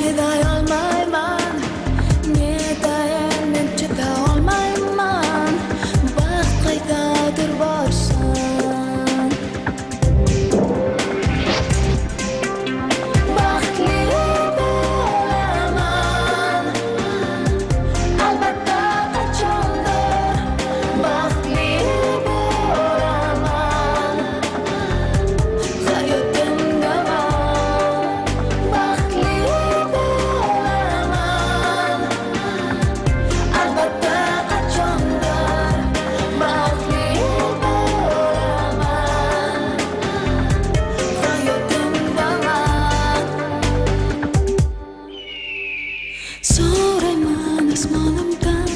chiday olmayman, netayin men chiday olmayman, baxt qaydadir borsan. Baxtli bo'laman, albatta qachondir baxtli bo'laman. Hayotimdaman, baxtli bo'laman, albatta qachondir baxtli bo'laman. Hayotimdaman. So'rayman osmonimdan,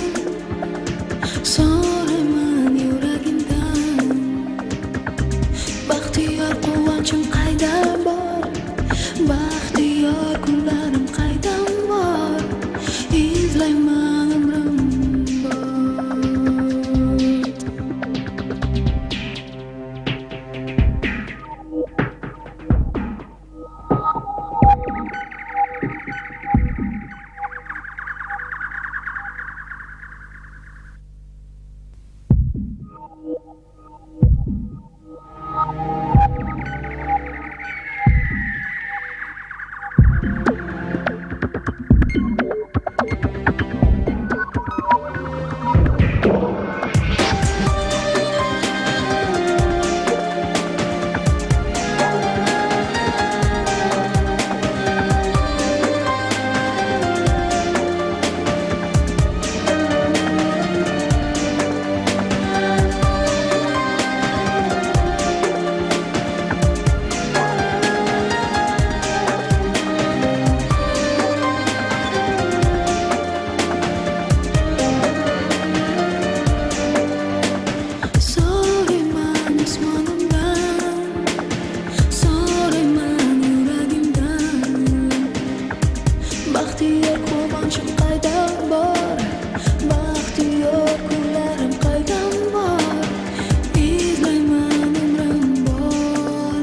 so'rayman yuragimdan, baxtiyor quvonchim qayda bor, baxtiyor kunlarim qayda bor, izlayman umrim bor. So'rayman osmonimdan, so'rayman yuragimdan, baxtiyor quvonchim qayda bor, baxtiyor kunlarim qayda bor, izlayman umrim bor.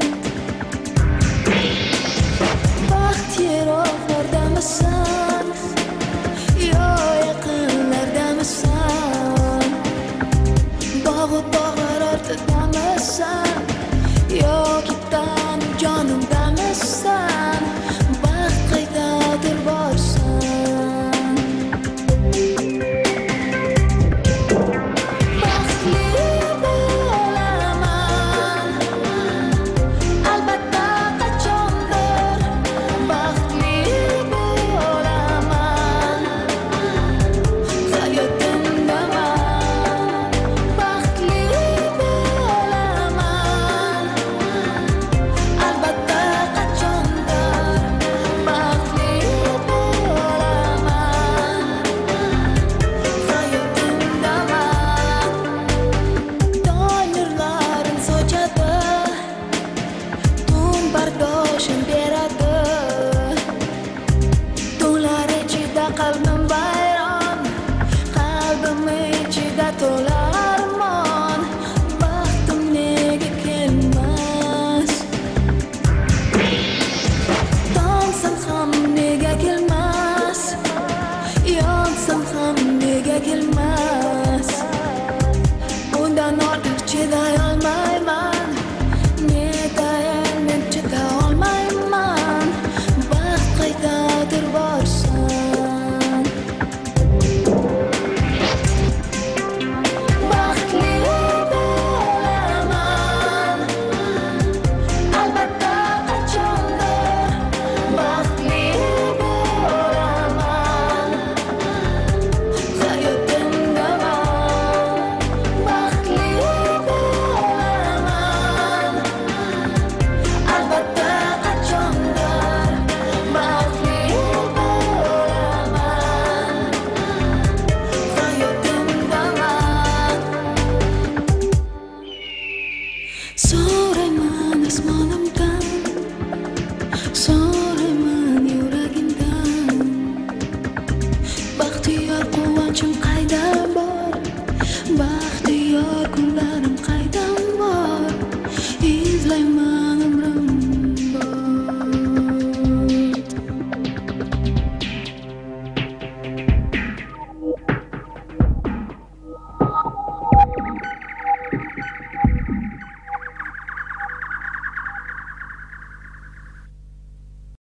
Baxt yiroqlardamisan, yo yaqinlardamisan, bog'u tog'lar ortidamisan, yoki tanu jonimdamisan, baxt qaydadir borsan. Baxtli bo'laman, albatta qachondir baxtli bo'laman. Hayotimdaman, baxtli bo'laman, albatta qachondir baxtli bo'laman. Hayotimdaman. Tong nurlarin sochadi, tun bardoshim beradi, tunlar ichida qalbim vayron, qalbim ichida to'la armon, baxtim nega kelmas, tongsin ham nega kelmas, yonsin ham nega kelmas. Bundan ortiq chiday olmayman, netayin men chiday olmayman, baxt qaydadir borsan. Baxtli bo'laman, albatta qachondir baxtli bo'laman. Hayotimdaman, baxtli bo'laman, albatta qachondir baxtli bo'laman. Hayotimdaman. So'rayman osmonimdan, so'rayman yuragimdan, baxtiyor quvonchim qayda bor,